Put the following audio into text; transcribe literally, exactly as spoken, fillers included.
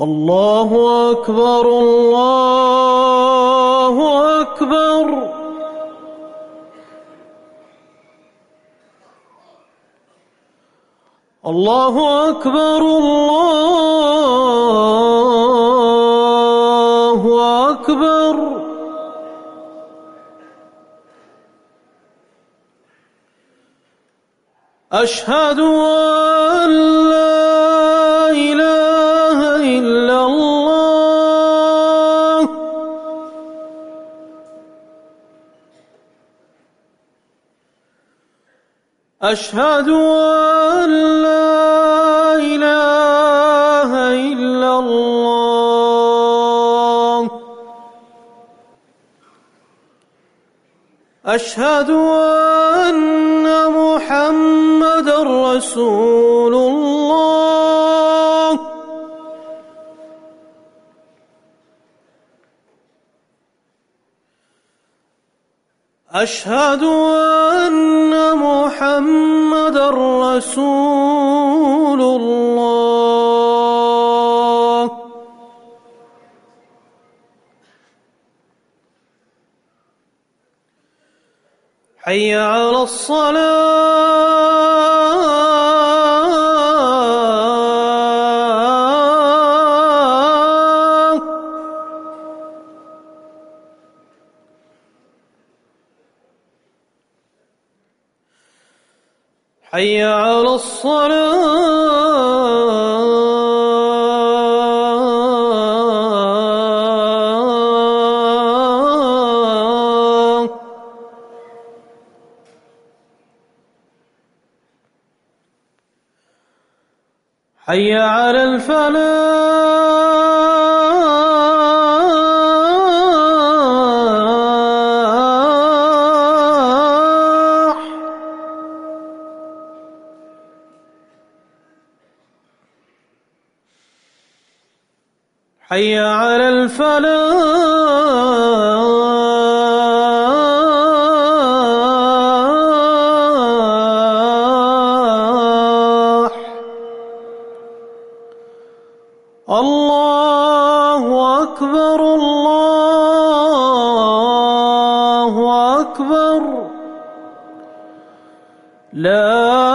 الله أكبر الله أكبر الله أكبر الله أكبر أشهد أن لا إله إلا الله أشهد أن لا إله إلا الله أشهد أن محمدًا رسول الله أشهد أن محمدًا رسول الله حي على الصلاة حي على الصلاة حي على الفلاح حي على الفلاح الله أكبر الله أكبر لا